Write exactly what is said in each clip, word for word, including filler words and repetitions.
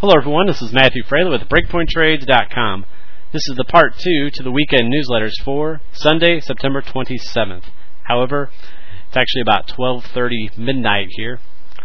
Hello everyone, this is Matthew Fraley with breakpoint trades dot com. This is the part two to the weekend newsletters for Sunday, September twenty-seventh. However, it's actually about twelve thirty midnight here,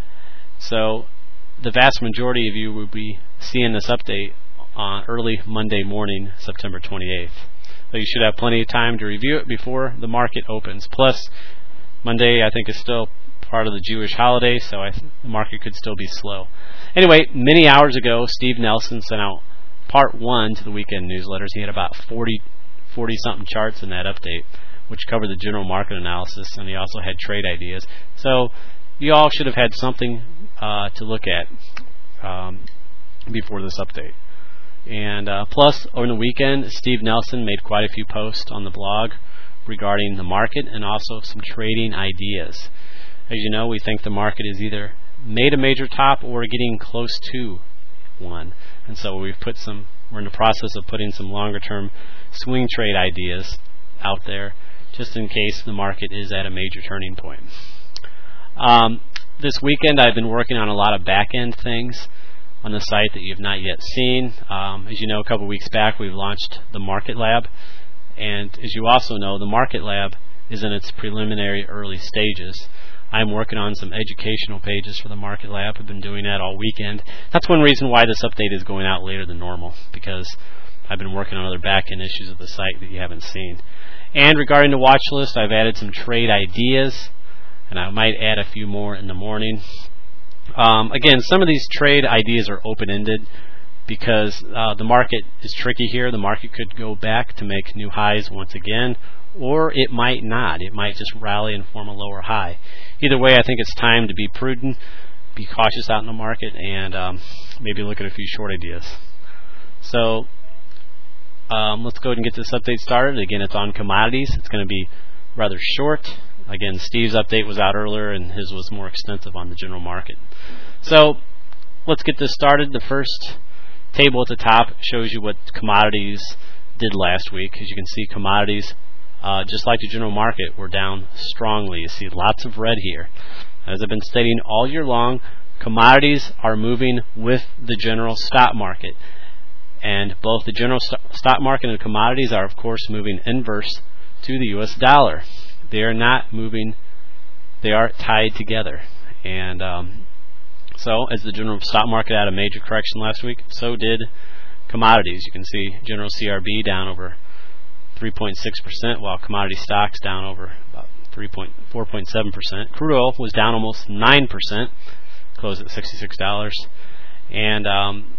so the vast majority of you will be seeing this update on early Monday morning, September twenty-eighth. So you should have plenty of time to review it before the market opens. Plus, Monday I think is still part of the Jewish holiday, so I th- the market could still be slow. Anyway, many hours ago, Steve Nelson sent out part one to the weekend newsletters. He had about forty, forty-something charts in that update, which covered the general market analysis, and he also had trade ideas. So you all should have had something uh, to look at um, before this update. And uh, plus, over the weekend, Steve Nelson made quite a few posts on the blog regarding the market and also some trading ideas. As you know, we think the market is either made a major top or getting close to one. And so we've put some, we're in the process of putting some longer term swing trade ideas out there just in case the market is at a major turning point. Um, this weekend I've been working on a lot of back end things on the site that you've not yet seen. Um, as you know, a couple weeks back we've launched the Market Lab, and as you also know, the Market Lab is in its preliminary early stages. I'm working on some educational pages for the Market Lab. I've been doing that all weekend. That's one reason why this update is going out later than normal, because I've been working on other back-end issues of the site that you haven't seen. And regarding the watch list, I've added some trade ideas, and I might add a few more in the morning. Um, again, some of these trade ideas are open-ended because uh, the market is tricky here. The market could go back to make new highs once again, or it might not. It might just rally and form a lower high. Either way, I think it's time to be prudent, be cautious out in the market, and um, maybe look at a few short ideas. So um, let's go ahead and get this update started. Again, it's on commodities. It's going to be rather short. Again, Steve's update was out earlier, and his was more extensive on the general market. So let's get this started. The first table at the top shows you what commodities did last week. As you can see, commodities, Uh, just like the general market, we're down strongly. You see lots of red here. As I've been stating all year long, commodities are moving with the general stock market. And both the general st- stock market and commodities are, of course, moving inverse to the U S dollar. They are not moving, they are tied together. And um, so, as the general stock market had a major correction last week, so did commodities. You can see general C R B down over three point six percent, while commodity stocks down over about four point seven percent. Crude oil was down almost nine percent, closed at sixty-six dollars. And um,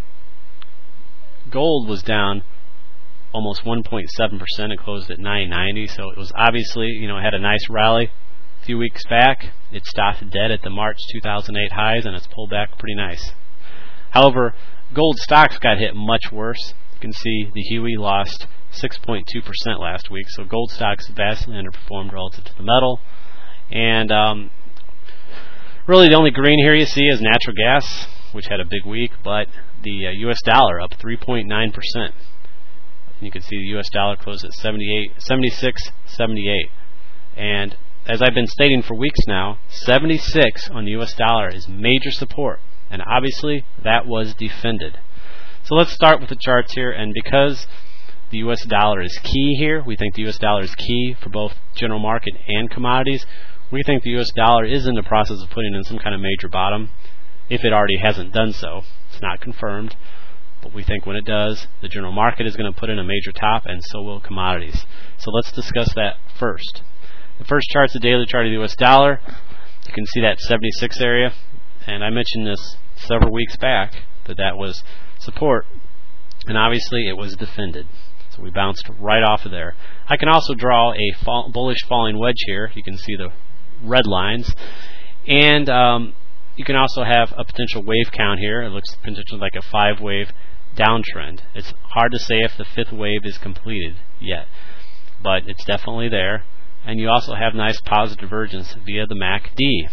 gold was down almost one point seven percent and closed at nine ninety. So it was obviously, you know, it had a nice rally a few weeks back. It stopped dead at the March two thousand eight highs, and it's pulled back pretty nice. However, gold stocks got hit much worse. You can see the Huey lost six point two percent last week, so gold stocks vastly underperformed relative to the metal. And um, really the only green here you see is natural gas, which had a big week, but the uh, U S dollar up three point nine percent. You can see the U S dollar closed at seventy-eight, seventy-six seventy-eight. And as I've been stating for weeks now, seventy-six on the U S dollar is major support, and obviously that was defended. So let's start with the charts here, and because the U S dollar is key here, we think the U S dollar is key for both general market and commodities. We think the U S dollar is in the process of putting in some kind of major bottom, if it already hasn't done so. It's not confirmed, but we think when it does, the general market is going to put in a major top, and so will commodities. So let's discuss that first. The first chart's the daily chart of the U S dollar. You can see that seventy-six area, and I mentioned this several weeks back, that that was support, and obviously it was defended. So we bounced right off of there. I can also draw a fall, bullish falling wedge here. You can see the red lines. And um, you can also have a potential wave count here. It looks potentially like a five wave downtrend. It's hard to say if the fifth wave is completed yet, but it's definitely there. And you also have nice positive divergence via the M A C D.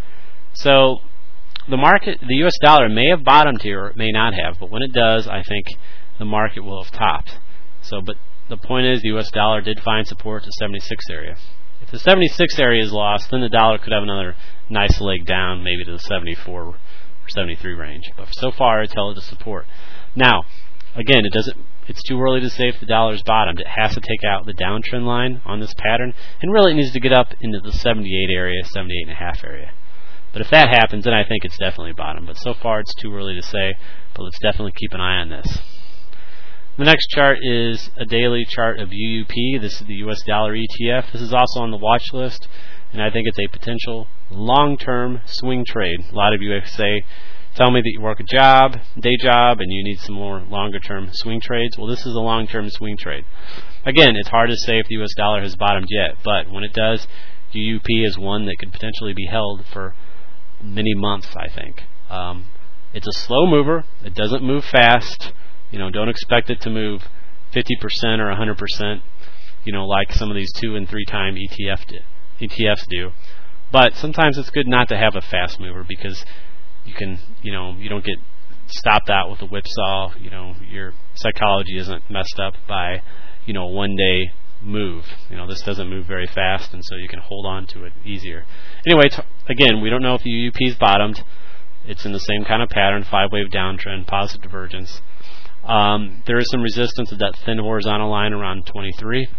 So the market, the U S dollar may have bottomed here, or it may not have, but when it does, I think the market will have topped. So, but the point is, the U S dollar did find support to seventy-six area. If the seventy-six area is lost, then the dollar could have another nice leg down, maybe to the seventy-four or seventy-three range. But so far, it's held to support. Now, again, it doesn't. It's too early to say if the dollar's bottomed. It has to take out the downtrend line on this pattern, and really it needs to get up into the seventy-eight area, seventy-eight and a half area. But if that happens, then I think it's definitely bottomed. But so far, it's too early to say. But let's definitely keep an eye on this. The next chart is a daily chart of U U P. This is the U S dollar E T F. This is also on the watch list, and I think it's a potential long-term swing trade. A lot of you say, tell me that you work a job, day job, and you need some more longer-term swing trades. Well, this is a long-term swing trade. Again, it's hard to say if the U S dollar has bottomed yet, but when it does, U U P is one that could potentially be held for many months, I think. Um, it's a slow mover. It doesn't move fast. You know, don't expect it to move fifty percent or one hundred percent, you know, like some of these two and three time E T F do, E T Fs do. But sometimes it's good not to have a fast mover because you can, you know, you don't get stopped out with a whipsaw. You know, your psychology isn't messed up by, you know, a one day move. You know, this doesn't move very fast, and so you can hold on to it easier. Anyway, t- again, we don't know if the U U P's bottomed. It's in the same kind of pattern, five-wave downtrend, positive divergence. Um, there is some resistance at that thin horizontal line around twenty-three.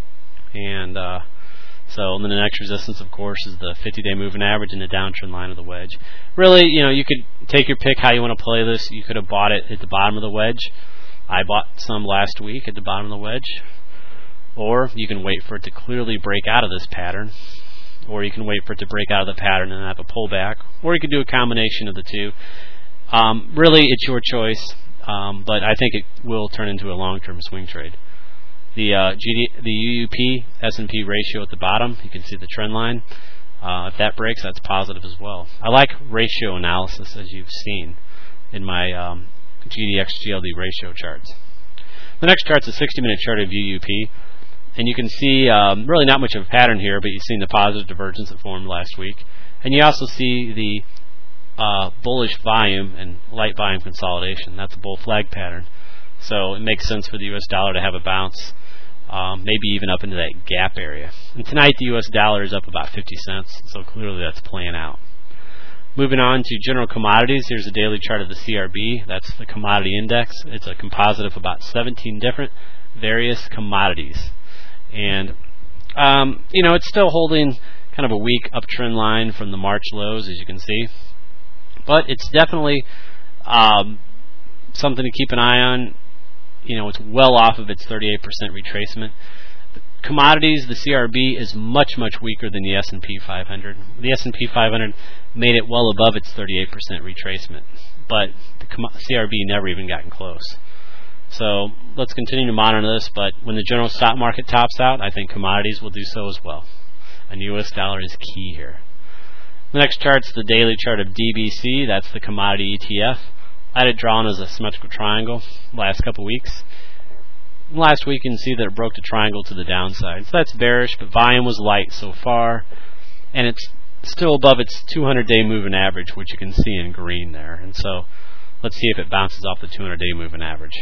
And uh, so then the next resistance, of course, is the fifty-day moving average and the downtrend line of the wedge. Really, you know, you could take your pick how you want to play this. You could have bought it at the bottom of the wedge. I bought some last week at the bottom of the wedge. Or you can wait for it to clearly break out of this pattern. Or you can wait for it to break out of the pattern and have a pullback. Or you could do a combination of the two. Um, really, it's your choice. Um, but I think it will turn into a long-term swing trade. The uh, G D, the U U P S and P ratio at the bottom, you can see the trend line. Uh, if that breaks, that's positive as well. I like ratio analysis, as you've seen in my um, G D X G L D ratio charts. The next chart's a sixty-minute chart of U U P, and you can see um, really not much of a pattern here, but you've seen the positive divergence that formed last week, and you also see the Uh, bullish volume and light volume consolidation. That's a bull flag pattern. So it makes sense for the U S dollar to have a bounce, um, maybe even up into that gap area. And tonight the U S dollar is up about fifty cents, so clearly that's playing out. Moving on to general commodities, here's a daily chart of the C R B. That's the commodity index. It's a composite of about seventeen different various commodities. And, um, you know, it's still holding kind of a weak uptrend line from the March lows, as you can see. But it's definitely um, something to keep an eye on. You know, it's well off of its thirty-eight percent retracement. The commodities, the C R B is much, much weaker than the S and P five hundred. The S and P five hundred made it well above its thirty-eight percent retracement, but the com- C R B never even gotten close. So let's continue to monitor this, but when the general stock market tops out, I think commodities will do so as well. And the U S dollar is key here. The next chart's the daily chart of D B C. That's the commodity E T F. I had it drawn as a symmetrical triangle last couple weeks. Last week you can see that it broke the triangle to the downside. So that's bearish, but volume was light so far. And it's still above its two hundred day moving average, which you can see in green there. And so let's see if it bounces off the two hundred day moving average.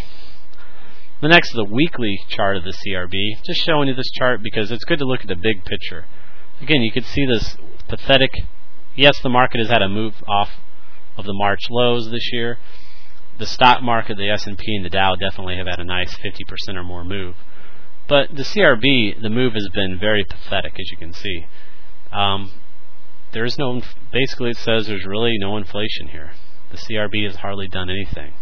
The next is the weekly chart of the C R B. Just showing you this chart because it's good to look at the big picture. Again, you can see this pathetic. Yes, the market has had a move off of the March lows this year. The stock market, the S and P and the Dow definitely have had a nice fifty percent or more move. But the C R B, the move has been very pathetic, as you can see. Um, there is no, basically it says there's really no inflation here. The C R B has hardly done anything.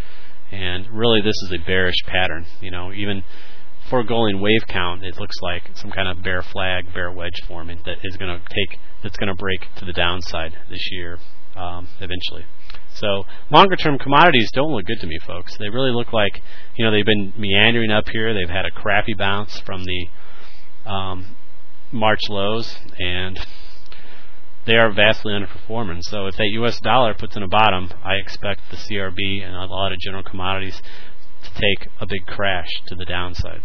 And really this is a bearish pattern. You know, even foregoing wave count, it looks like some kind of bear flag, bear wedge forming that is going to take, that's going to break to the downside this year um, eventually. So longer term commodities don't look good to me, folks. They really look like, you know, they've been meandering up here. They've had a crappy bounce from the um, March lows, and they are vastly underperforming. So if that U S dollar puts in a bottom, I expect the C R B and a lot of general commodities to take a big crash to the downside.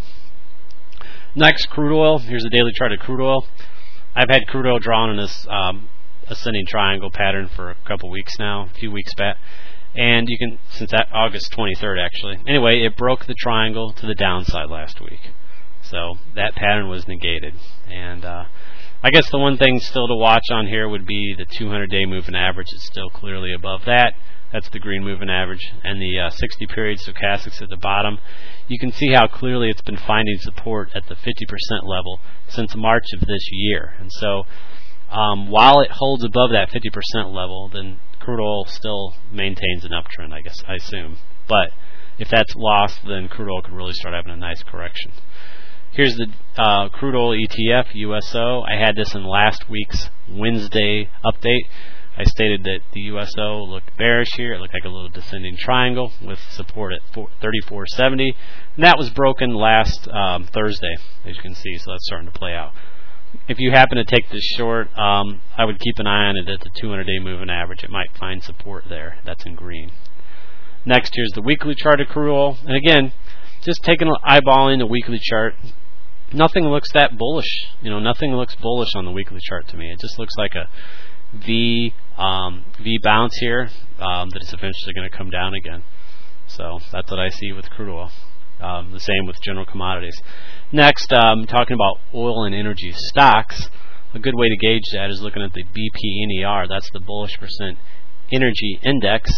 Next, crude oil. Here's a daily chart of crude oil. I've had crude oil drawn in this um, ascending triangle pattern for a couple weeks now, a few weeks back, and you can, since that August twenty-third actually. Anyway, it broke the triangle to the downside last week, so that pattern was negated. And uh, I guess the one thing still to watch on here would be the two hundred day moving average is still clearly above that. That's the green moving average. And the uh, sixty period stochastics at the bottom. You can see how clearly it's been finding support at the fifty percent level since March of this year. And so um, while it holds above that fifty percent level, then crude oil still maintains an uptrend, I guess, I assume. But if that's lost, then crude oil could really start having a nice correction. Here's the uh, crude oil E T F, U S O. I had this in last week's Wednesday update. I stated that the U S O looked bearish here. It looked like a little descending triangle with support at thirty-four seventy. And that was broken last um, Thursday, as you can see, so that's starting to play out. If you happen to take this short, um, I would keep an eye on it at the two hundred day moving average. It might find support there. That's in green. Next, here's the weekly chart of crude oil. And again, just taking an eyeballing the weekly chart, nothing looks that bullish. You know, nothing looks bullish on the weekly chart to me. It just looks like a V um, V bounce here um, that is eventually going to come down again. So that's what I see with crude oil. Um, the same with general commodities. Next, um, talking about oil and energy stocks. A good way to gauge that is looking at the B P N E R. That's the bullish percent energy index.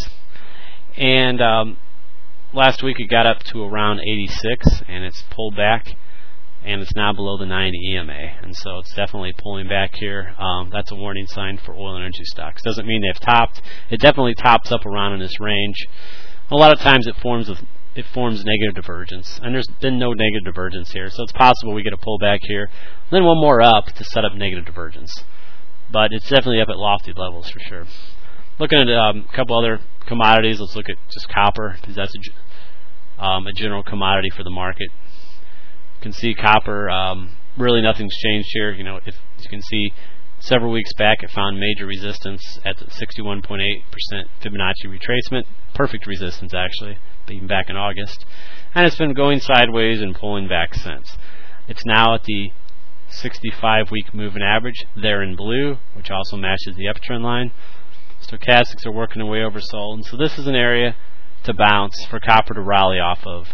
And um, last week it got up to around eighty-six, and it's pulled back, and it's now below the ninety E M A. And so it's definitely pulling back here. Um, that's a warning sign for oil and energy stocks. Doesn't mean they've topped. It definitely tops up around in this range. A lot of times it forms with it forms negative divergence, and there's been no negative divergence here, so it's possible we get a pullback here, then one more up to set up negative divergence. But it's definitely up at lofty levels for sure. Looking at um, a couple other commodities, let's look at just copper, because that's a, um, a general commodity for the market. You can see copper, um, really nothing's changed here. You know, if you can see, several weeks back it found major resistance at the sixty-one point eight percent Fibonacci retracement, perfect resistance actually, even back in August, and it's been going sideways and pulling back since. It's now at the sixty-five week moving average there in blue, which also matches the uptrend line. Stochastics are working their way oversold, and so this is an area to bounce for copper to rally off of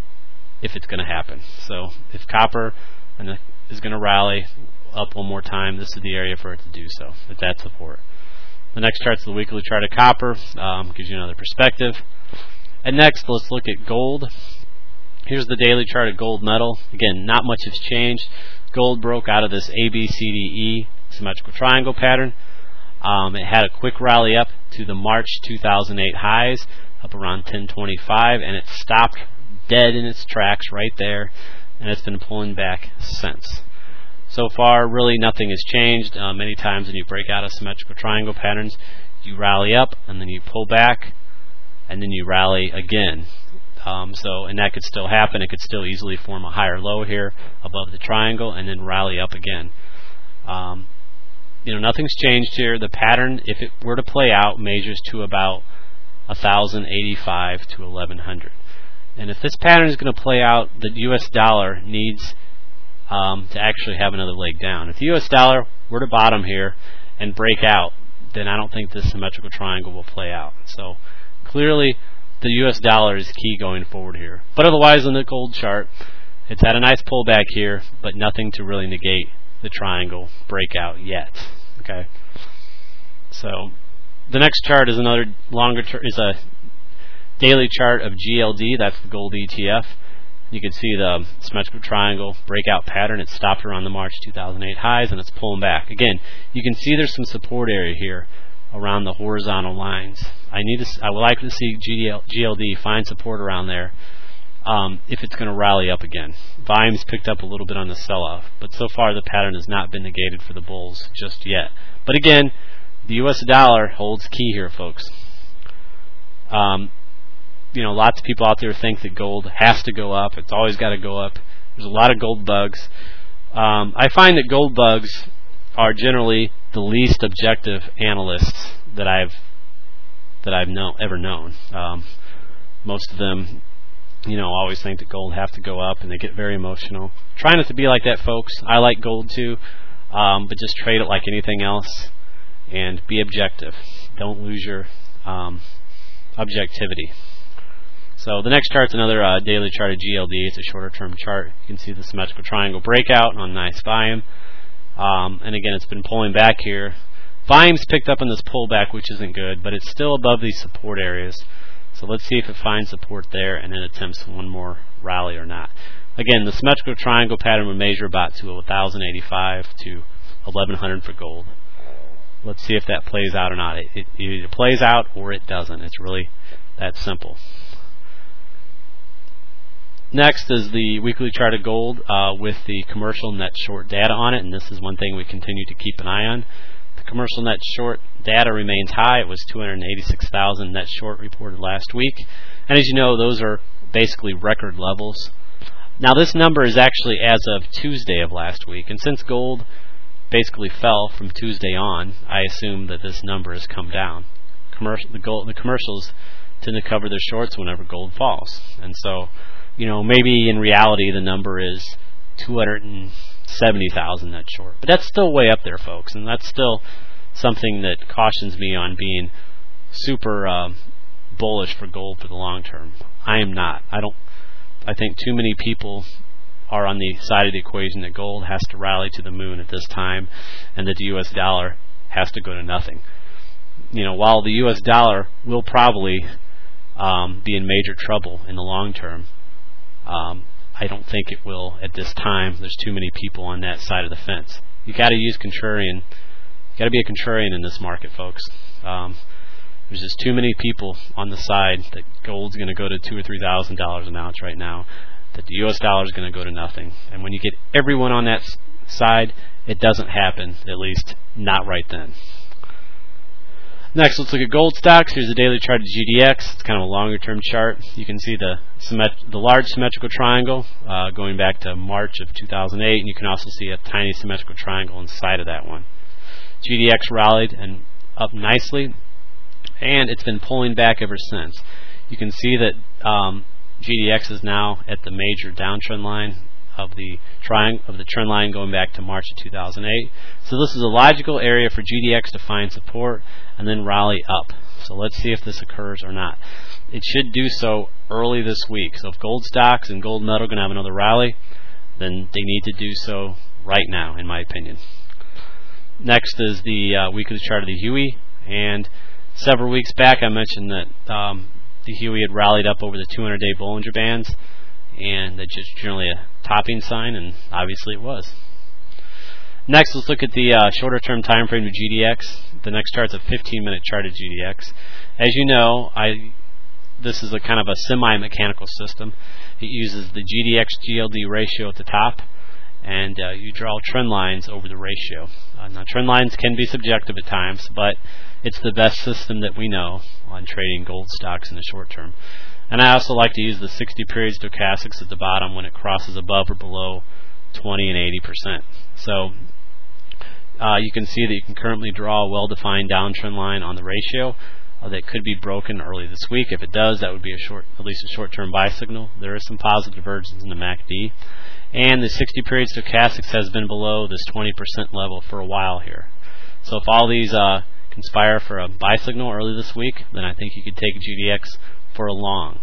if it's going to happen. So if copper is going to rally up one more time, this is the area for it to do so, at that support. The next chart's the weekly chart of copper, um, gives you another perspective. And next, let's look at gold. Here's the daily chart of gold metal. Again, not much has changed. Gold broke out of this A B C D E symmetrical triangle pattern. Um, it had a quick rally up to the March two thousand eight highs, up around ten twenty-five, and it stopped dead in its tracks right there, and it's been pulling back since. So far, really nothing has changed. Uh, many times when you break out of symmetrical triangle patterns, you rally up, and then you pull back, and then you rally again. Um, so, and that could still happen. It could still easily form a higher low here above the triangle, and then rally up again. Um, you know, nothing's changed here. The pattern, if it were to play out, measures to about one thousand eighty-five to eleven hundred. And if this pattern is going to play out, the U S dollar needs um, to actually have another leg down. If the U S dollar were to bottom here and break out, then I don't think this symmetrical triangle will play out. So clearly, the U S dollar is key going forward here. But otherwise, on the gold chart, it's had a nice pullback here, but nothing to really negate the triangle breakout yet. Okay. So the next chart is another longer chart, is a daily chart of G L D. That's the gold E T F. You can see the symmetrical triangle breakout pattern. It stopped around the March two thousand eight highs, and it's pulling back. Again, you can see there's some support area here around the horizontal lines. I need to. I would like to see G L D find support around there um, if it's going to rally up again. Volume's picked up a little bit on the sell-off, but so far the pattern has not been negated for the bulls just yet. But again, the U S dollar holds key here, folks. Um, you know, lots of people out there think that gold has to go up. It's always got to go up. There's a lot of gold bugs. Um, I find that gold bugs are generally the least objective analysts that I've that I've know, ever known. Um, most of them, you know, always think that gold have to go up, and they get very emotional. Try not to be like that, folks. I like gold too, um, but just trade it like anything else, and be objective. Don't lose your um, objectivity. So the next chart's another uh, daily chart of G L D. It's a shorter term chart. You can see the symmetrical triangle breakout on nice volume. Um, and again, it's been pulling back here. Volume's picked up in this pullback, which isn't good, but it's still above these support areas. So let's see if it finds support there and then attempts one more rally or not. Again, the symmetrical triangle pattern would measure about to one thousand eighty-five to eleven hundred for gold. Let's see if that plays out or not. It, it either plays out or it doesn't. It's really that simple. Next is the weekly chart of gold uh, with the commercial net short data on it, and this is one thing we continue to keep an eye on. The commercial net short data remains high. It was two hundred eighty-six thousand net short reported last week, and as you know, those are basically record levels. Now this number is actually as of Tuesday of last week, and since gold basically fell from Tuesday on, I assume that this number has come down. Commercial, the, gold, the commercials tend to cover their shorts whenever gold falls, and so you know, maybe in reality the number is two hundred seventy thousand net short. But that's still way up there, folks, and that's still something that cautions me on being super uh, bullish for gold for the long term. I am not. I don't. I think too many people are on the side of the equation that gold has to rally to the moon at this time, and that the U S dollar has to go to nothing. You know, while the U S dollar will probably um, be in major trouble in the long term, Um, I don't think it will at this time. There's too many people on that side of the fence. You got to use contrarian. You got to be a contrarian in this market, folks. Um, there's just too many people on the side that gold's going to go to two or three thousand dollars an ounce right now. That the U S dollar is going to go to nothing. And when you get everyone on that side, it doesn't happen. At least not right then. Next, let's look at gold stocks. Here's a daily chart of G D X. It's kind of a longer-term chart. You can see the symmet- the large symmetrical triangle uh, going back to March of two thousand eight, and you can also see a tiny symmetrical triangle inside of that one. G D X rallied and up nicely, and it's been pulling back ever since. You can see that um, G D X is now at the major downtrend line of the triangle of the trend line going back to March of two thousand eight. So this is a logical area for G D X to find support and then rally up. So let's see if this occurs or not. It should do so early this week. So if gold stocks and gold metal are going to have another rally, then they need to do so right now, in my opinion. Next is the uh, weekly chart of the Huey, and several weeks back I mentioned that um, the Huey had rallied up over the two hundred day Bollinger Bands, and that's just generally a topping sign, and obviously it was. Next, let's look at the uh, shorter term time frame of G D X. The next chart's a fifteen minute chart of G D X. As you know, I this is a kind of a semi-mechanical system. It uses the G D X G L D ratio at the top, and uh, you draw trend lines over the ratio. Uh, now, trend lines can be subjective at times, but it's the best system that we know on trading gold stocks in the short term. And I also like to use the sixty period stochastics at the bottom when it crosses above or below twenty and eighty percent. So uh, you can see that you can currently draw a well-defined downtrend line on the ratio uh, that could be broken early this week. If it does, that would be a short, at least a short-term buy signal. There is some positive divergence in the M A C D, and the sixty period stochastics has been below this twenty percent level for a while here. So if all these uh, conspire for a buy signal early this week, then I think you could take G D X for a long.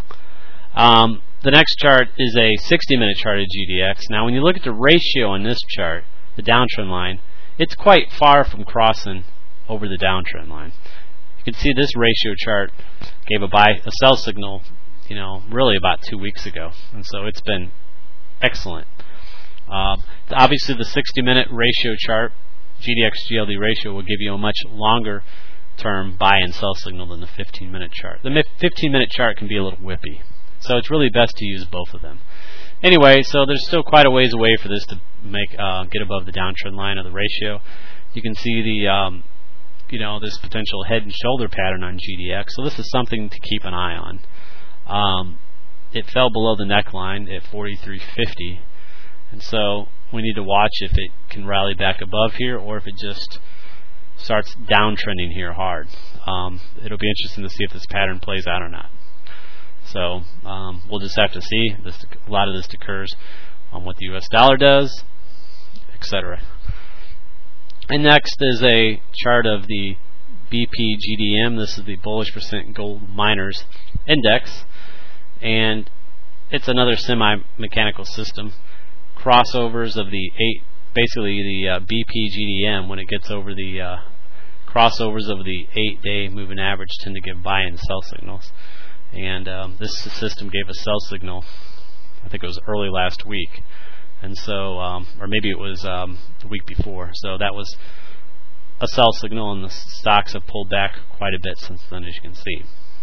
Um, the next chart is a sixty minute chart of G D X. Now, when you look at the ratio on this chart, the downtrend line, it's quite far from crossing over the downtrend line. You can see this ratio chart gave a buy, a sell signal, you know, really about two weeks ago, and so it's been excellent. Um, obviously, the sixty minute ratio chart, G D X G L D ratio, will give you a much longer term buy and sell signal than the fifteen minute chart. The fifteen minute chart can be a little whippy, so it's really best to use both of them. Anyway, so there's still quite a ways away for this to make uh, get above the downtrend line of the ratio. You can see the um, you know this potential head and shoulder pattern on G D X. So this is something to keep an eye on. Um, it fell below the neckline at forty-three fifty, and so we need to watch if it can rally back above here or if it just starts downtrending here hard. Um, it'll be interesting to see if this pattern plays out or not. So um, we'll just have to see. This, a lot of this occurs on what the U S dollar does, et cetera. And next is a chart of the B P G D M. This is the bullish percent gold miners index, and it's another semi-mechanical system. Crossovers of the eight basically the uh, B P G D M, when it gets over the uh, crossovers of the eight-day moving average, tend to give buy and sell signals. And um, this system gave a sell signal, I think it was early last week, and so, um, or maybe it was um, the week before. So that was a sell signal, and the stocks have pulled back quite a bit since then, as you can see.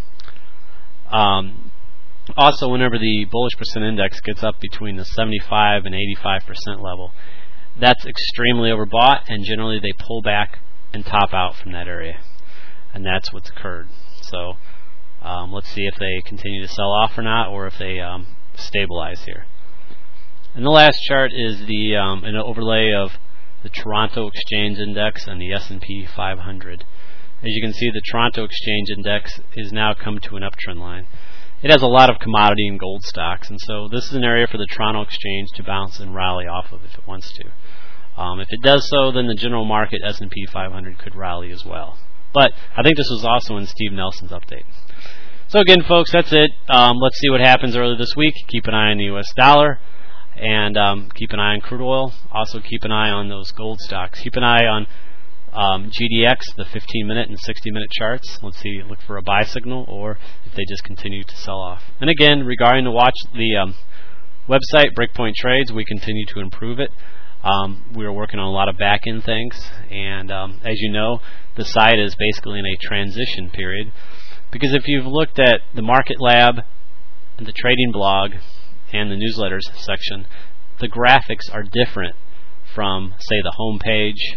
Um, also, whenever the bullish percent index gets up between the seventy-five and eighty-five percent level, that's extremely overbought, and generally they pull back and top out from that area, and that's what's occurred. So um, let's see if they continue to sell off or not, or if they um, stabilize here. And the last chart is the um, an overlay of the Toronto Exchange Index and the S and P five hundred. As you can see, the Toronto Exchange Index is now come to an uptrend line. It has a lot of commodity and gold stocks, and so this is an area for the Toronto Exchange to bounce and rally off of if it wants to. Um, if it does so, then the general market S and P five hundred could rally as well. But I think this was also in Steve Nelson's update. So again, folks, that's it. Um, let's see what happens early this week. Keep an eye on the U S dollar, and um, keep an eye on crude oil. Also keep an eye on those gold stocks. Keep an eye on um, G D X, the fifteen minute and sixty minute charts. Let's see, look for a buy signal, or if they just continue to sell off. And again, regarding the watch the um, website, Breakpoint Trades, we continue to improve it. Um, we are working on a lot of back-end things, and um, as you know, the site is basically in a transition period, because if you've looked at the Market Lab and the Trading Blog and the newsletters section, the graphics are different from, say, the home page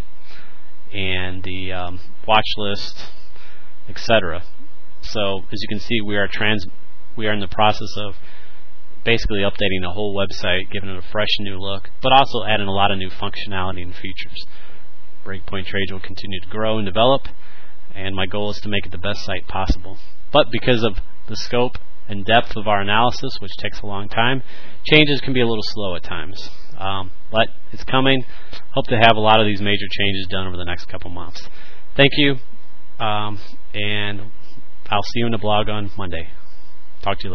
and the um, watch list, et cetera. So as you can see, we are trans we are in the process of basically updating the whole website, giving it a fresh new look, but also adding a lot of new functionality and features. Breakpoint Trades will continue to grow and develop, and my goal is to make it the best site possible. But because of the scope and depth of our analysis, which takes a long time, changes can be a little slow at times. Um, but it's coming. Hope to have a lot of these major changes done over the next couple months. Thank you, um, and I'll see you in the blog on Monday. Talk to you later.